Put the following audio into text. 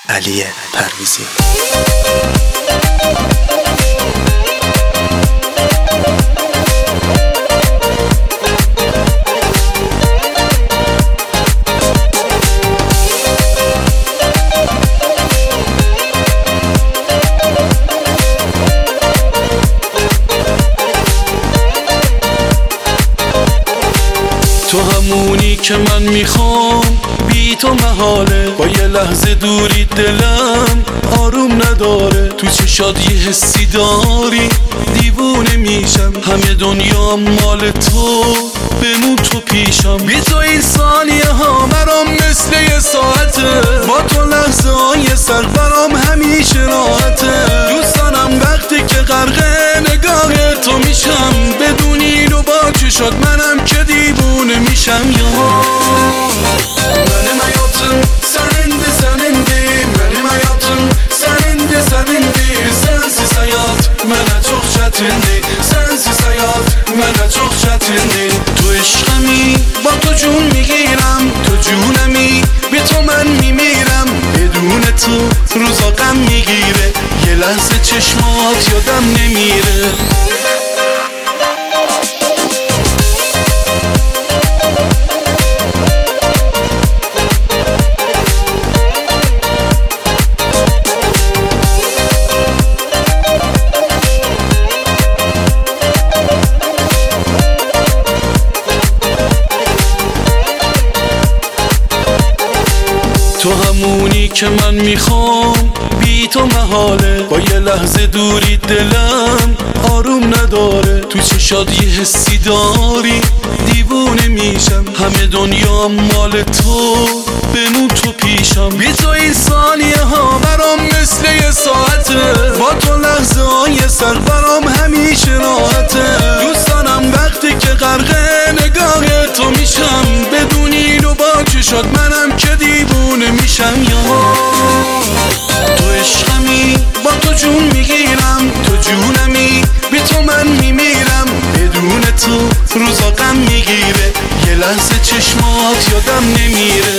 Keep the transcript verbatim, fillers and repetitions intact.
علی پرویزی. تو همونی که من میخوام، بی تو محاله. با یه لحظه دوری دلم آروم نداره. تو چشات یه حسی داری، دیوونه میشم. همه دنیا مال تو، بمون تو پیشم. بی تو این ثانیه ها برام مثل یه ساعته. با تو لحظه های سر برام همیشه راحته. دوست دارم وقتی که غرق نگاه تو میشم، بدونی اینو با چشات منم که دیوونه میشم. یا benim hayatım senindi senindi, benim hayatım senindi senindi. Sensiz hayat mənə çox çətindi, sensiz hayat mənə çox çətindi. تو عشقمی با تو جون میگیرم، تو جونمی به تو من میمیرم. بدون تو روزا غم میگیره، یه لحظه چشمات یادم نمیره. تو همونی که من میخوام، بی تو محاله. با یه لحظه دوری دلم آروم نداره. تو چشات یه حسی داری، دیوونه میشم. همه دنیا مال تو، بمون تو پیشم. بی تو این ثانیه ها برام مثل یه ساعته. با تو لحظه های سر برام همیشه راحته. دوست دارم وقتی که غرق نگاه تو میشم، بدونی اینو با چشات منم که دیوونه میشم. یا تو عشقمی با تو جون میگیرم، تو جونمی بی تو من میمیرم. بدون تو روزا غم میگیره، یه لحظه چشمات یادم نمیره.